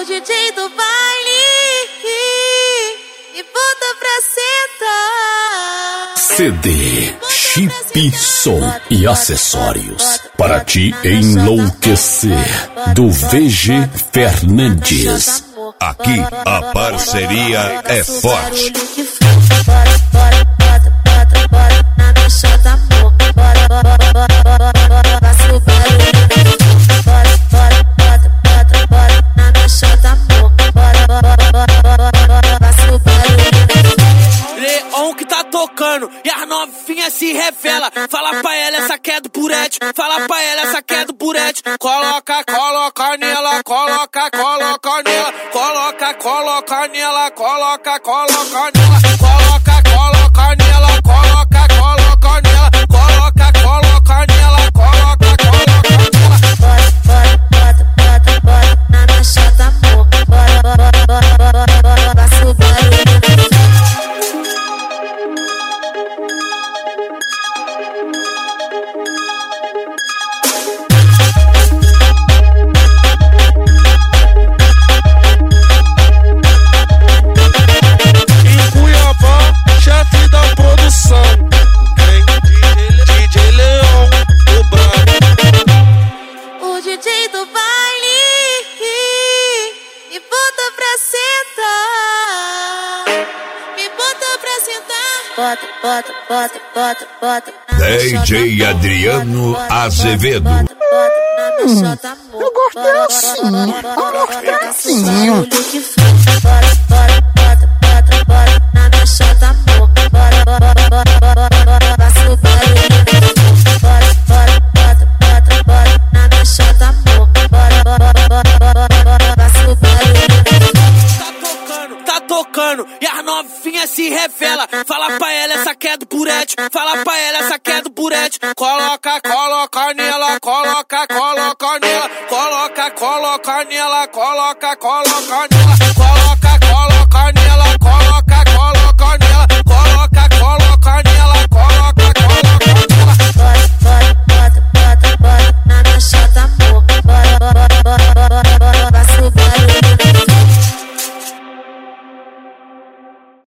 DJ do baile me bota pra sentar. CD, chip, som e acessórios para te enlouquecer, do VG Fernandes. Aqui a parceria é forte. Leão que tá tocando e as novinhas se revela. Fala pra ela, essa que é do Purete. Fala pra ela, essa que é do Purete. Coloca nela, coloca nela. Coloca nela, coloca nela. Coloca nela, coloca nela. Coloca nela, coloca nela. Bora na minha chata, amor. Bora subir. DJ do baile me bota pra sentar. Me bota pra sentar. Bota. DJ Adriano Azevedo. Eu gosto assim. Bora na minha chata, amor. Bora subir. Tá tocando e as novinhas se revela. Fala pra ela, essa que é do Purete. Fala pra ela, essa que é do Purete. Coloca nela, coloca nela. Coloca nela, coloca nela. Coloca